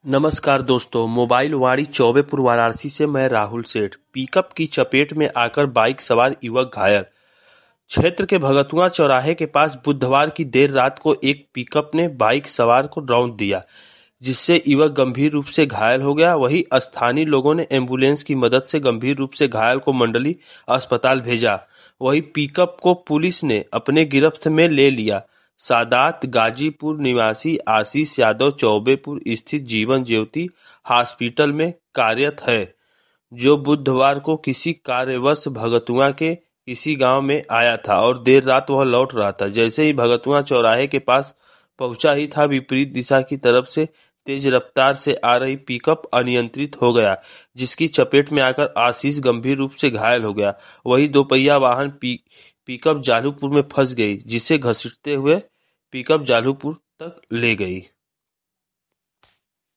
नमस्कार दोस्तों, मोबाइल वाड़ी चौबेपुर वाराणसी से मैं राहुल सेठ। पिकअप की चपेट में आकर बाइक सवार युवक घायल। क्षेत्र के भगतुआ चौराहे के पास बुधवार की देर रात को एक पिकअप ने बाइक सवार को रौंद दिया, जिससे युवक गंभीर रूप से घायल हो गया। वहीं स्थानीय लोगों ने एम्बुलेंस की मदद से गंभीर रूप से घायल को मंडली अस्पताल भेजा। वहीं पिकअप को पुलिस ने अपने गिरफ्त में ले लिया। सादात गाजीपुर निवासी आशीष यादव चौबेपुर स्थित जीवन ज्योति हॉस्पिटल में कार्यरत है, जो बुधवार को किसी कार्यवश भगतुआ के किसी गांव में आया था और देर रात वह लौट रहा था। जैसे ही भगतुआ चौराहे के पास पहुंचा ही था, विपरीत दिशा की तरफ से तेज रफ्तार से आ रही पिकअप अनियंत्रित हो गया, जिसकी चपेट में आकर आशीष गंभीर रूप से घायल हो गया। वहीं दोपहिया वाहन पिकअप जालूपुर में फंस गई, जिसे घसीटते हुए पिकअप जालूपुर तक ले गई।